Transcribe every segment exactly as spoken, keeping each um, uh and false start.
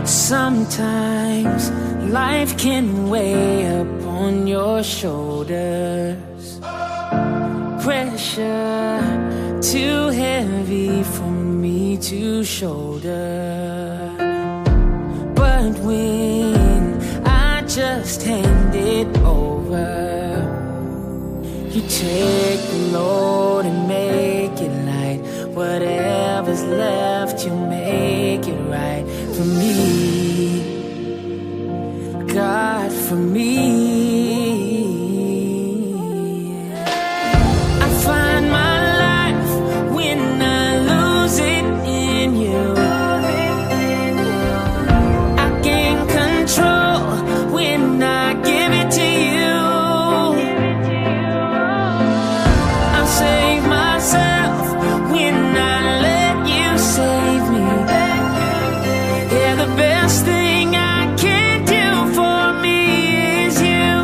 Sometimes life can weigh upon your shoulders. Pressure too heavy for me to shoulder. But when I just hand it over, you take the load and make it light. Whatever's left, you make it right for me, God, for me. I find my life when I lose it in you. I gain control when I give it to you. I save myself when I let you save me. Yeah, the best thing I can do for me is you.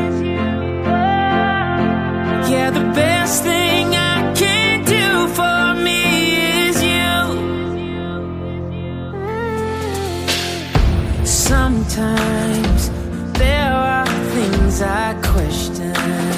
Yeah, the best thing I can do for me is you. Sometimes there are things I question,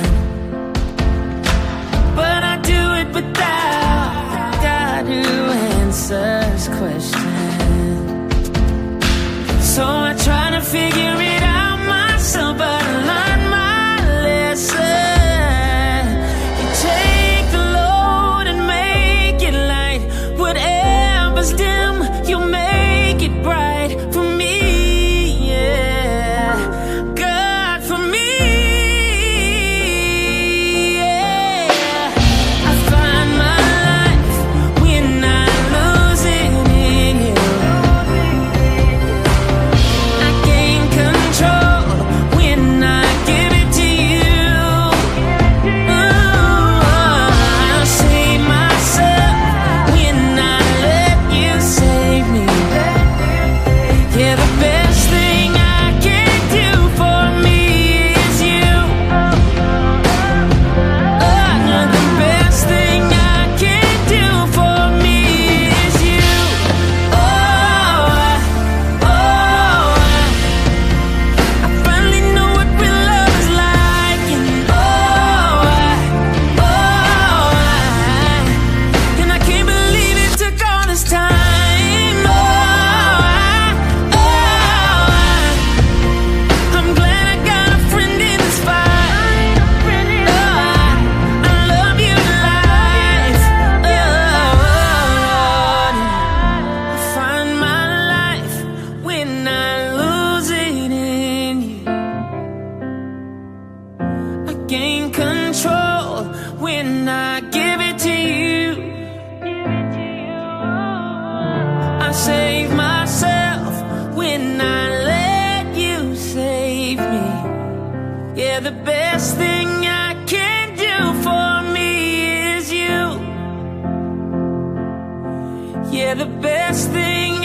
but I do it without God who answers questions. So I try to figure it out myself, but I learned my lesson. You take the load and make it light. Whatever's dim, you make it bright for me, yeah. God, for me, yeah. I find my life when I lose it in you. I gain control when I give it to you. Ooh, I'll save myself when I let you save me. Yeah, the best thing I can do for me is you. Oh, the best thing I can do for me is you. Oh, oh, I finally know what real love is like. And oh, oh, and I can't believe it took all this time. Oh, oh, I'm glad I got a friend in this fight. Oh, I love you to life. Oh, I find my life when I lose it in you. I gain control when I give it to you. I save myself when I let you save me. Yeah, the best thing I can do for me is you. Yeah, the best thing